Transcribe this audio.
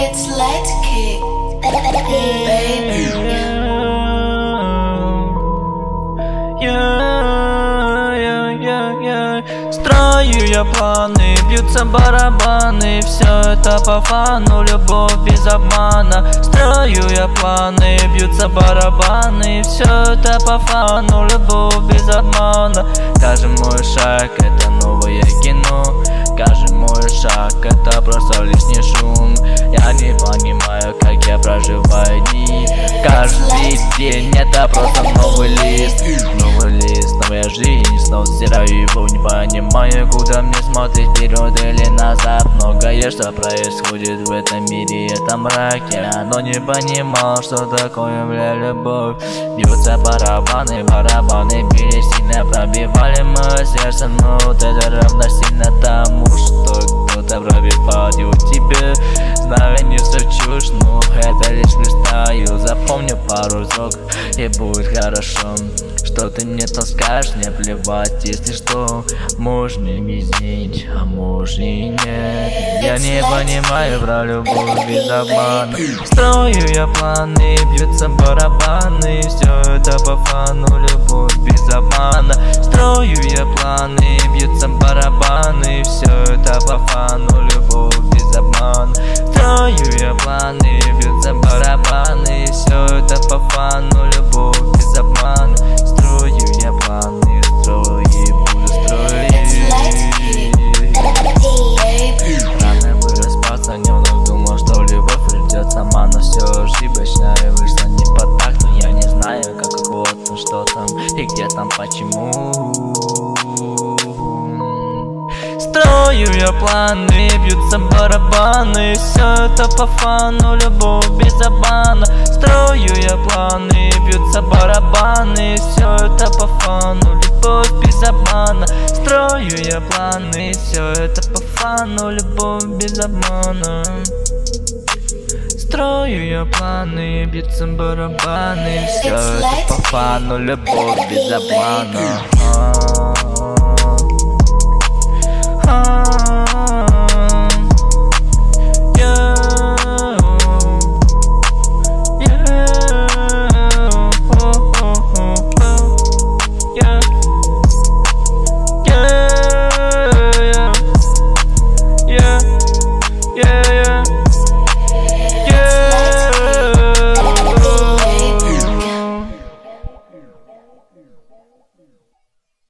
It's Let's Kick, baby. Строю я планы, бьются барабаны. Все это по фану, любовь без обмана. Строю я планы, бьются барабаны. Все это по фану, любовь без обмана. Каждый мой шаг — это новое кино. Каждый мой шаг — это просто лишний шум. Я не понимаю, как я проживаю дни. Каждый день это просто новый лист. Новый лист, новая жизнь. Снова стираю его, не понимаю, куда мне смотреть, вперед или назад. Многое, что происходит в этом мире, это мрак. Я не понимал, что такое, бля, любовь. Бьются барабаны, барабаны били сильно, пробивали мое сердце. Но вот это равносильно тому, что кто-то пробивает тебе. Знаю, не все чушь, но это лишь фристайл. Запомню пару строк, и будет хорошо. Что ты мне таскаешь, не плевать, если что. Можешь мне изменить, а можешь и нет. Я не понимаю про любовь без обмана. Строю я планы, бьются барабаны. Все это по фану, любовь без обмана. Строю я планы, бьются барабаны. Все это по фану, любовь без обмана. Строю я планы, бьются барабаны. Все это по фану, любовь без обмана. Строю я планы, строю и буду строить. Рано выраспаться, немного думал, что любовь придет сама, но все ошибочно и вышло не по такту. Я не знаю, как вот, ну что там и где там, почему. Строю я планы, бьются барабаны. Все это по фану, любовь без обмана. Строю я планы, бьются барабаны. Все это по фану, любовь без обмана. Строю я планы, все это по фану, любовь без обмана. Строю я планы, бьются барабаны. Все это по фану, любовь без обмана.